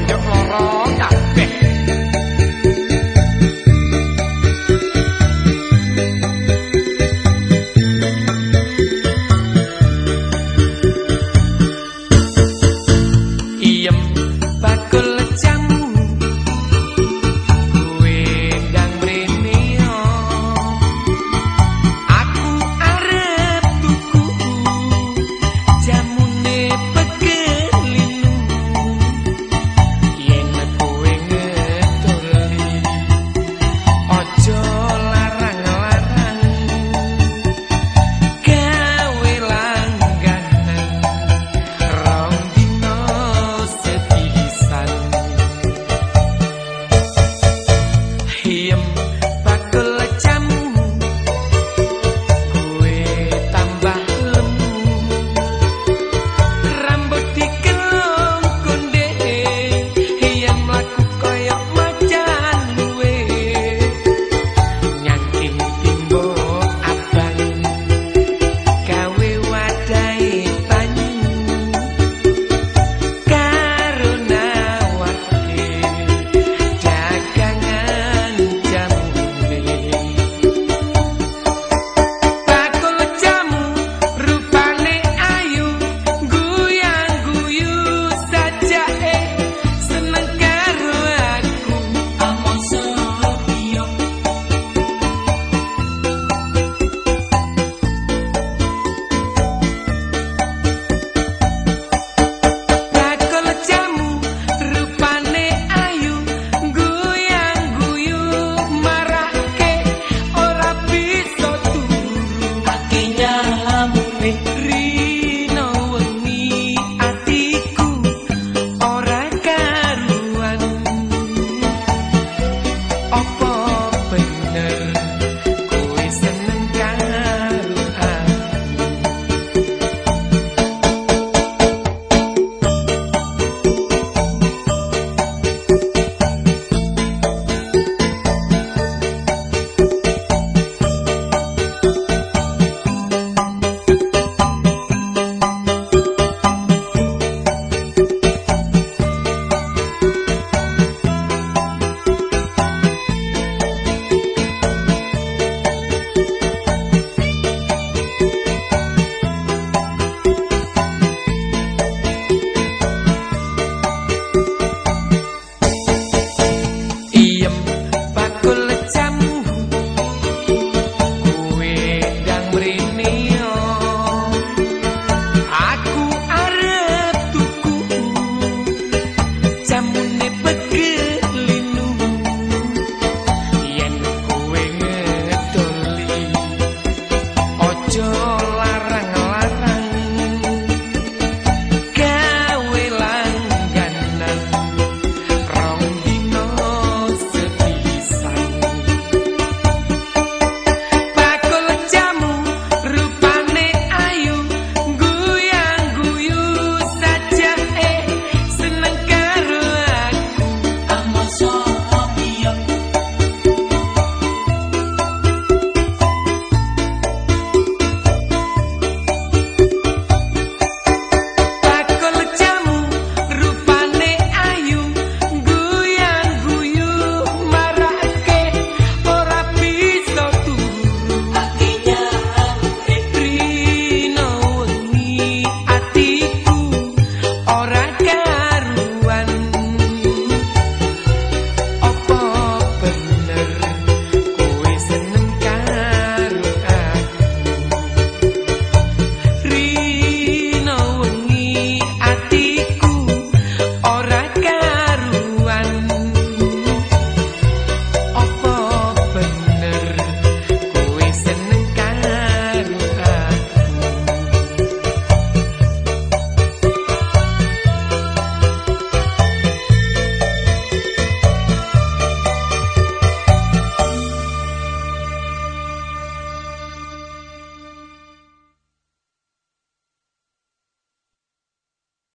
njuk loro kabeh. Iem bakul jamu kuwe ndang mrene aku arep tuku jamune pegelinu yen kowe ngedoli aja larang-larang gawe langganan rong dino sepisan. Iem bakul jamu kuwe tambah lemu rambut dikelong konde yen mlaku kaya macan luwe nyangking timbo abang gawe wadahe banyu karo nawake dagangan jamune. Bakul jamu rupane ayu guyang-guyu sajake seneng karo aku amon sepiyo. Bakul jamu rupane ayu guyang-guyu marake ora bisa turu ake nyamune